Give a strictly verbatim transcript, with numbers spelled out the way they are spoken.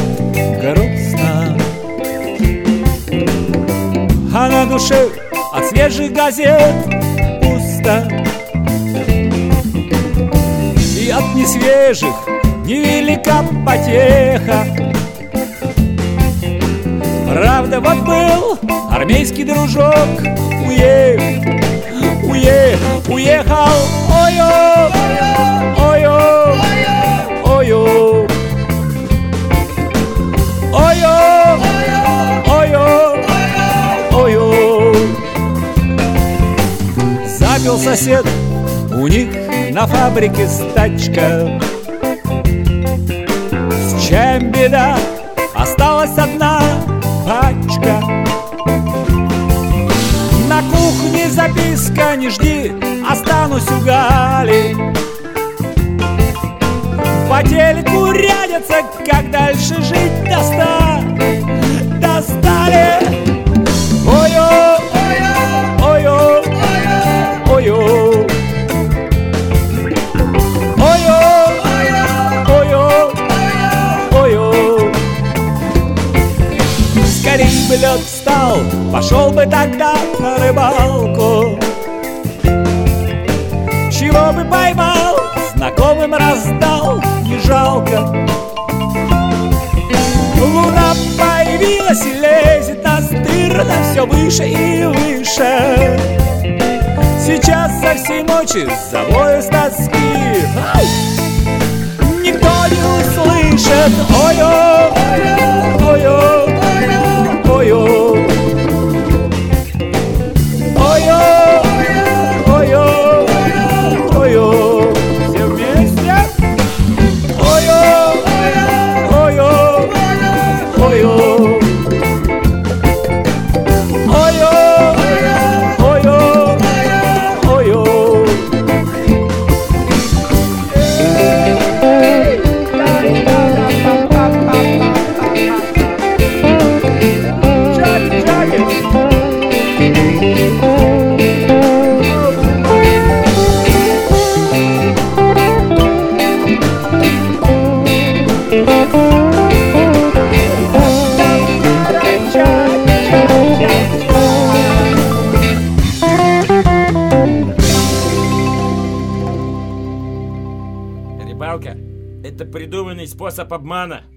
грустно, а на душе от свежих газет пусто, и от несвежих невелика потеха. Правда, вот был армейский дружок, уехал, уехал, уехал, ой-ой, ой-ой, ой-ой, ой-ой, ой-ой, ой-ой. Запил сосед у них на фабрике стачка. С чем беда? Осталась одна пачка. На кухне записка: не жди, останусь у Гали. По телеку рядятся, как дальше жить достали. Достали. Ой-ой, ой-ой, ой-ой, скорей бы лед встал, пошел бы тогда на рыбалку. Чего бы поймал, знакомым раздал, не жалко. Луна появилась и лезет настырно все выше и выше. Сейчас со всей ночи завою с тоски. Ай! Никто не услышит. Ой-ой, ой-ой, ой-ой, ой-ой, ой-ой, ой-ой. Все вместе. Ой-ой, ой-ой, ой-ой, Рыбалка – это придуманный способ обмана.